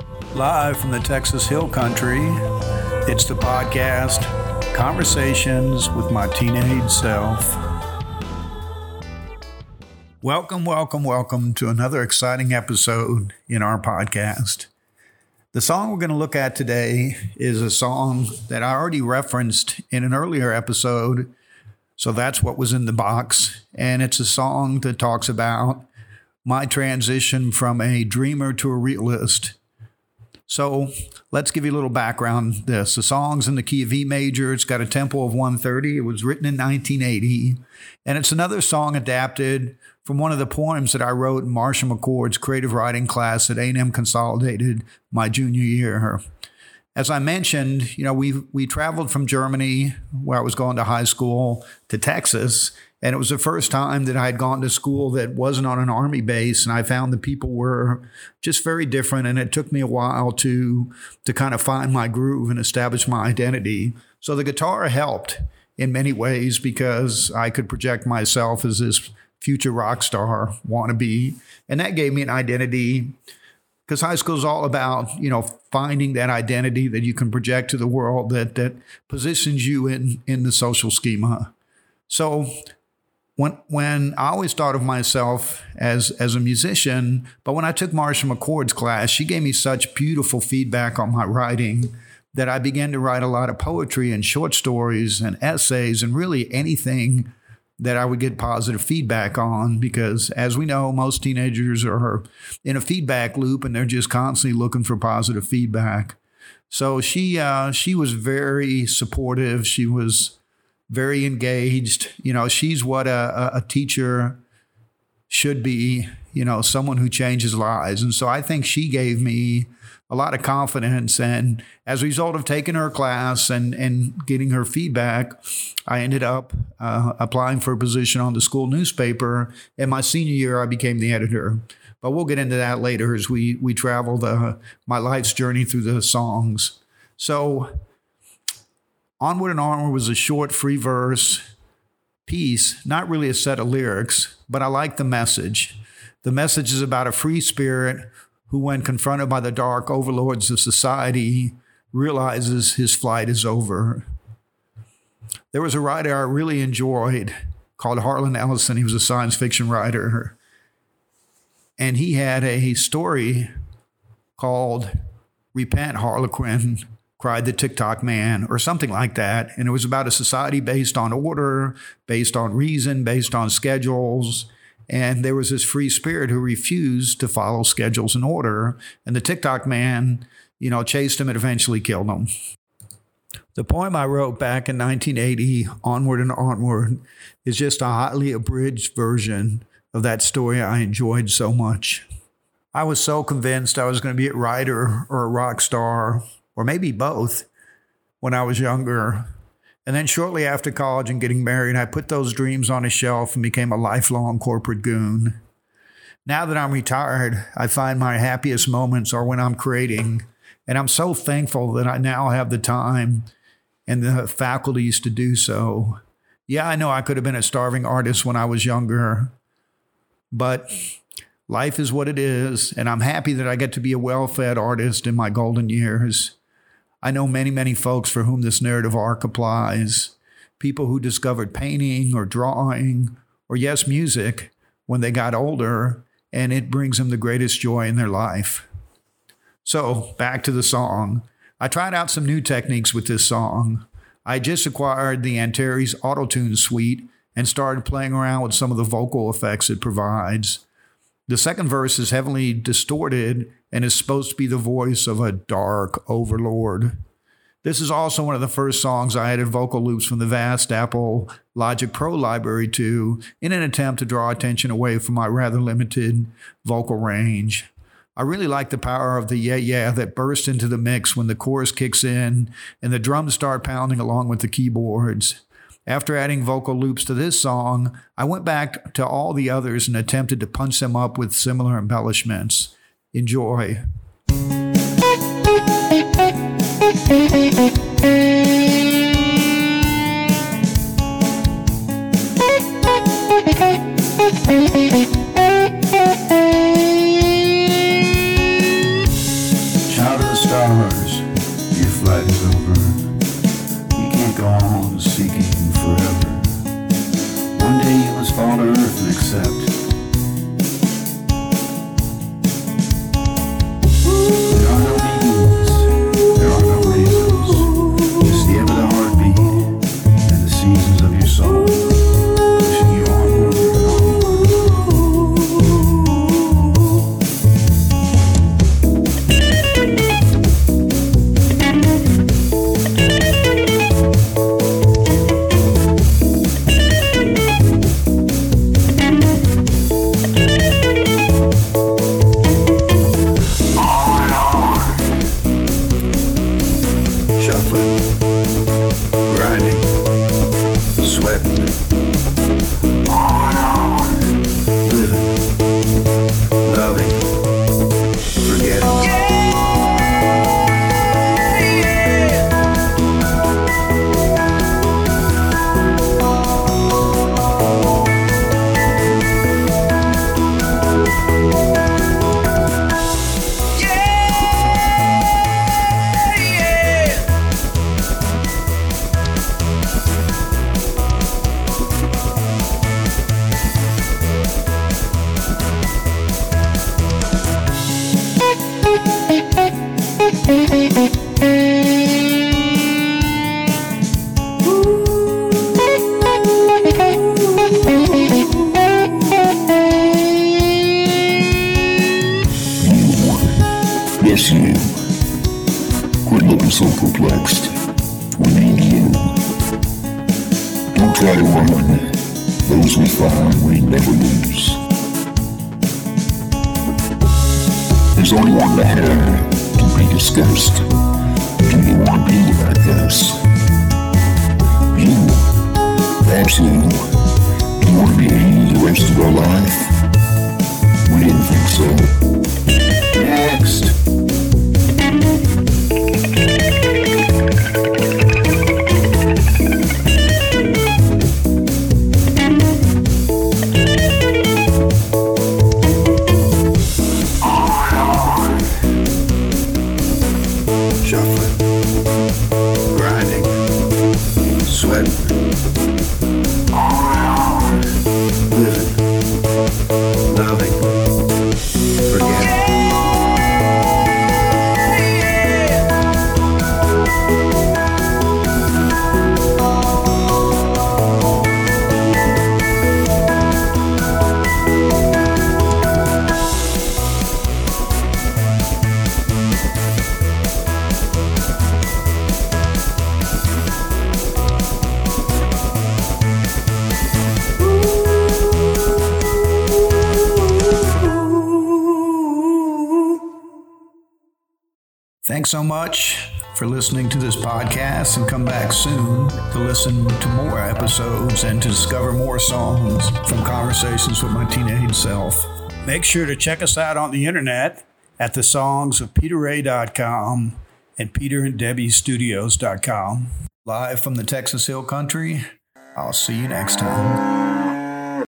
Live from the Texas Hill Country, it's the podcast, Conversations with My Teenage Self. Welcome to another exciting episode in our podcast. The song we're going to look at today is a song that I already referenced in an earlier episode, so that's what was in the box. And it's a song that talks about my transition from a dreamer to a realist. So let's give you a little background on this. The song's in the key of E major. It's got a tempo of 130. It was written in 1980. And it's another song adapted from one of the poems that I wrote in Marshall McCord's creative writing class at A&M Consolidated my junior year. As I mentioned, we traveled from Germany, where I was going to high school, to Texas. And it was the first time that I had gone to school that wasn't on an Army base. And I found the people were just very different. And it took me a while to kind of find my groove and establish my identity. So the guitar helped in many ways because I could project myself as this future rock star wannabe. And that gave me an identity, because high school is all about, finding that identity that you can project to the world that positions you in the social schema. So when I always thought of myself as a musician, but when I took Marshall McCord's class, she gave me such beautiful feedback on my writing that I began to write a lot of poetry and short stories and essays and really anything that I would get positive feedback on, because as we know, most teenagers are in a feedback loop and they're just constantly looking for positive feedback. So she was very supportive. She was very engaged. She's what a teacher should be, someone who changes lives. And so I think she gave me a lot of confidence. And as a result of taking her class and getting her feedback, I ended up applying for a position on the school newspaper. In my senior year, I became the editor. But we'll get into that later as we travel my life's journey through the songs. So Onward and Onward was a short, free verse piece, not really a set of lyrics, but I like the message. The message is about a free spirit who, when confronted by the dark overlords of society, realizes his flight is over. There was a writer I really enjoyed called Harlan Ellison. He was a science fiction writer. And he had a story called Repent, Harlequin, Cried the TikTok Man, or something like that. And it was about a society based on order, based on reason, based on schedules. And there was this free spirit who refused to follow schedules and order. And the TikTok Man, chased him and eventually killed him. The poem I wrote back in 1980, Onward and Onward, is just a highly abridged version of that story I enjoyed so much. I was so convinced I was going to be a writer or a rock star, or maybe both, when I was younger. And then shortly after college and getting married, I put those dreams on a shelf and became a lifelong corporate goon. Now that I'm retired, I find my happiest moments are when I'm creating. And I'm so thankful that I now have the time and the faculties to do so. Yeah, I know I could have been a starving artist when I was younger, but life is what it is. And I'm happy that I get to be a well-fed artist in my golden years. I know many, many folks for whom this narrative arc applies. People who discovered painting or drawing or, yes, music when they got older, and it brings them the greatest joy in their life. So back to the song. I tried out some new techniques with this song. I just acquired the Antares Auto-Tune suite and started playing around with some of the vocal effects it provides. The second verse is heavily distorted and is supposed to be the voice of a dark overlord. This is also one of the first songs I added vocal loops from the vast Apple Logic Pro library to, in an attempt to draw attention away from my rather limited vocal range. I really like the power of the yeah that bursts into the mix when the chorus kicks in and the drums start pounding along with the keyboards. After adding vocal loops to this song, I went back to all the others and attempted to punch them up with similar embellishments. Enjoy. concept. There are no meanings, there are no reasons, just the ever the heartbeat and the seasons of your soul, pushing you onward and grinding, sweating, living, loving, forgetting. Yes, you. Quit looking so perplexed. We need you. Don't try to run. Those we find, we never lose. There's only one matter to be discussed. Do you want to be like us? You. That's you. Do you want to be here the rest of our life? We didn't think so. Next. Shuffling, grinding, sweating, living, loving, forgetting. Thanks so much for listening to this podcast, and come back soon to listen to more episodes and to discover more songs from conversations with my teenage self. Make sure to check us out on the internet at the songs of PeterRay.com and PeterandDebbieStudios.com. Live from the Texas Hill Country, I'll see you next time.